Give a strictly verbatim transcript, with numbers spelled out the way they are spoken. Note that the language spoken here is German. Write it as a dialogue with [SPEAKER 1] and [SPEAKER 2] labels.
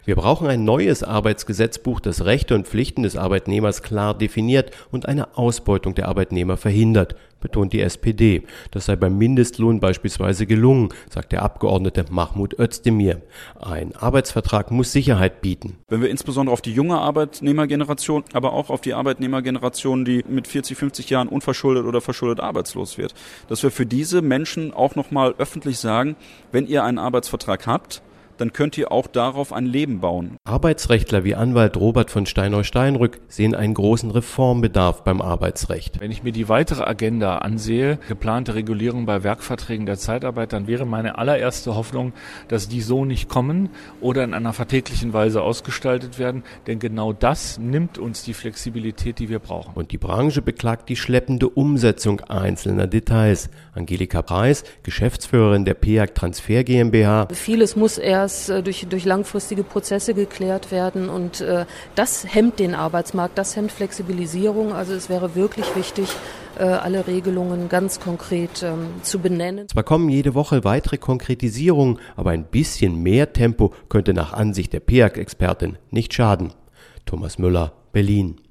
[SPEAKER 1] Wir brauchen ein neues Arbeitsgesetzbuch, das Rechte und Pflichten des Arbeitnehmers klar definiert und eine Ausbeutung der Arbeitnehmer verhindert, betont die S P D. Das sei beim Mindestlohn beispielsweise gelungen, sagt der Abgeordnete Mahmoud Özdemir. Ein Arbeitsvertrag muss Sicherheit bieten.
[SPEAKER 2] Wenn wir insbesondere auf die junge Arbeitnehmergeneration, aber auch auf die Arbeitnehmergeneration, die mit vierzig, fünfzig Jahren unverschuldet oder verschuldet arbeitslos wird, dass wir für diese Menschen auch nochmal öffentlich sagen, wenn ihr einen Arbeitsvertrag habt, dann könnt ihr auch darauf ein Leben bauen.
[SPEAKER 1] Arbeitsrechtler wie Anwalt Robert von Steinau-Steinrück sehen einen großen Reformbedarf beim Arbeitsrecht.
[SPEAKER 3] Wenn ich mir die weitere Agenda ansehe, geplante Regulierung bei Werkverträgen der Zeitarbeit, dann wäre meine allererste Hoffnung, dass die so nicht kommen oder in einer verträglichen Weise ausgestaltet werden, denn genau das nimmt uns die Flexibilität, die wir brauchen.
[SPEAKER 1] Und die Branche beklagt die schleppende Umsetzung einzelner Details. Angelika Preis, Geschäftsführerin der P E A G Transfer GmbH.
[SPEAKER 4] Vieles muss erst Durch, durch langfristige Prozesse geklärt werden und äh, das hemmt den Arbeitsmarkt, das hemmt Flexibilisierung. Also es wäre wirklich wichtig, äh, alle Regelungen ganz konkret ähm, zu benennen.
[SPEAKER 1] Zwar kommen jede Woche weitere Konkretisierungen, aber ein bisschen mehr Tempo könnte nach Ansicht der P E A G-Expertin nicht schaden. Thomas Müller, Berlin.